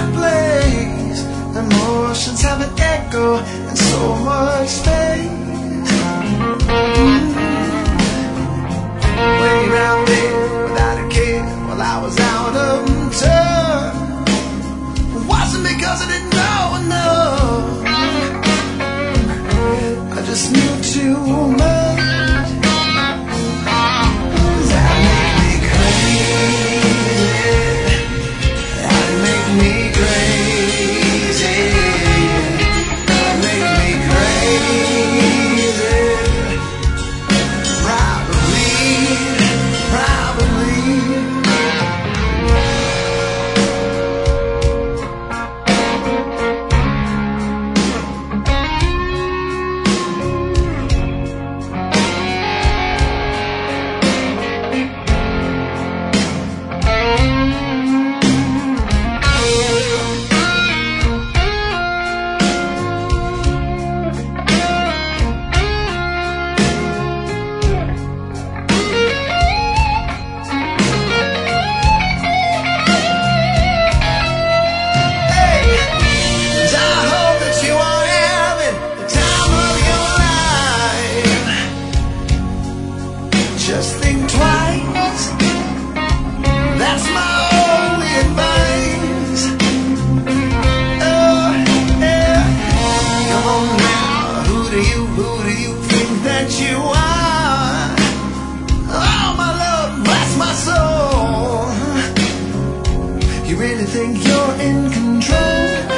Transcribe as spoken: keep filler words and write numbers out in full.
that place. Emotions have an echo and so much space. Mm. When you're out there without a care, while I was out of turn, it wasn't because I didn't know enough. I just knew too much. That made me crazy. That made me crazy. That made me crazy. Probably, probably. Just think twice. That's my only advice. Oh, yeah. Come on now. Who do you, who do you think that you are? Oh, my love, bless my soul. You really think you're in control?